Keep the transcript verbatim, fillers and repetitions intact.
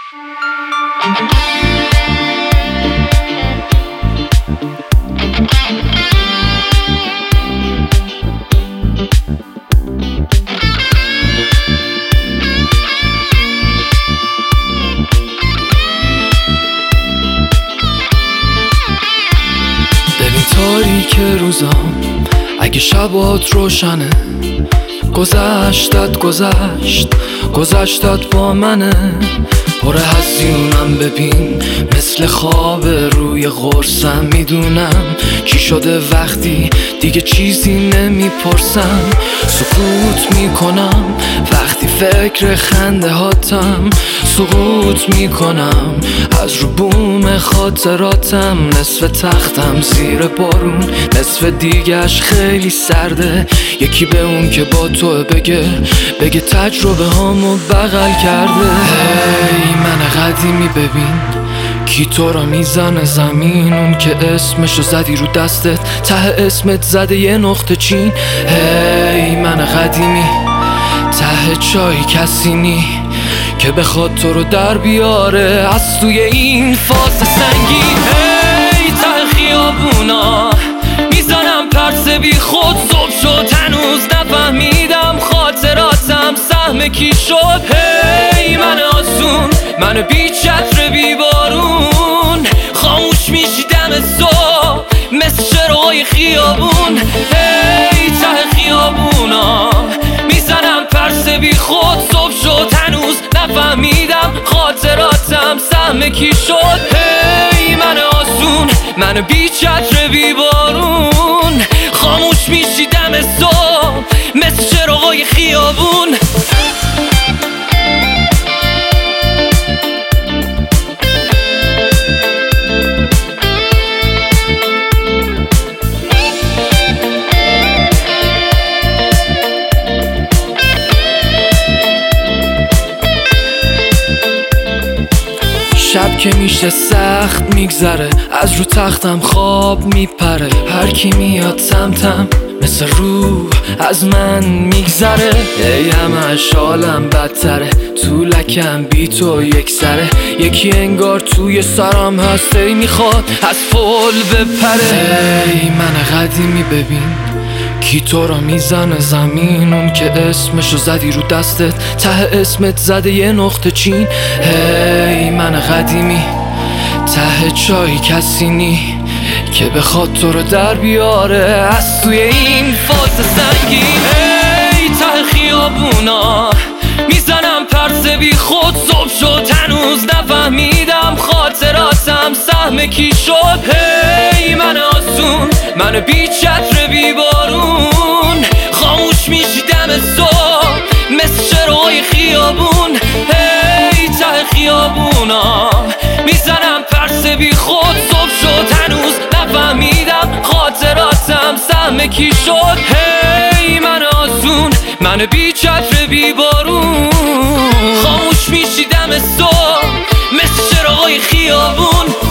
ببین تاریک روزام اگه شبات روشنه، گذشتت گذشت گذشتت با منه، پر هزیونم ببین مثل خواب روی قرصم، میدونم چی شده وقتی دیگه چیزی نمیپرسم، سکوت میکنم وقتی فکر خنده هاتم، سقوط میکنم از رو بوم خاطراتم، نصف تختم زیر بارون، نصف دیگهش خیلی سرده، یکی به اون که با تو بگه بگه تجربه هامو بغل کرده. هی من قدیمی ببین کی تو را میزنه زمین، اون که اسمشو زدی رو دستت ته اسمت زده یه نقطه چین. هی من قدیمی ته چای کسی نی که بخواد تو رو در بیاره از توی این فاز سنگین. هی ته خیابونا میزنم پرس بی خود، صبح شد هنوز نفهمیدم خاطراتم سهم کی شد. هی من آسون من بی چتر بی بارون، خاموش میشی دم صبح مثل چراغای خیابون. هی ته خیابونا میزنم پرس بی خود، صبح شد هنوز نفهمیدم خاطراتم سهم کی شد. هی من آسون من بی چتر بی بارون، خاموش میشی دم صبح مثل چراغای خیابون. شب که میشه سخت میگذره، از رو تختم خواب میپره، هر کی میاد سمتم مثل روح از من میگذره. ای همش حالم بدتره، تو لکم بی تو یک سره، یکی انگار توی سرم هست ای میخواد از فول بپره. ای من قدیمی ببین کی تو را میزنه زمین، اون که اسمشو زدی رو دستت ته اسمت زده یه نقطه چین. هی من قدیمی ته چای کسی نی که بخواد تو رو در بیاره از توی این فاز سنگین. هی ته خیابونا میزنم پرس بی خود، صبح شد هنوز نفهمیدم خاطراتم سهم کی شد. هی من آسون من بی چتر بی بارون، خاموش میشی دم صبح مثل چراغای خیابون. هی ته خیابونا میزنم پرس بی خود، صبح شد هنوز نفهمیدم خاطراتم سهم کی شد. هی من آسون من بی چتر بی بارون، خاموش میشی دم صبح مثل چراغای خیابون.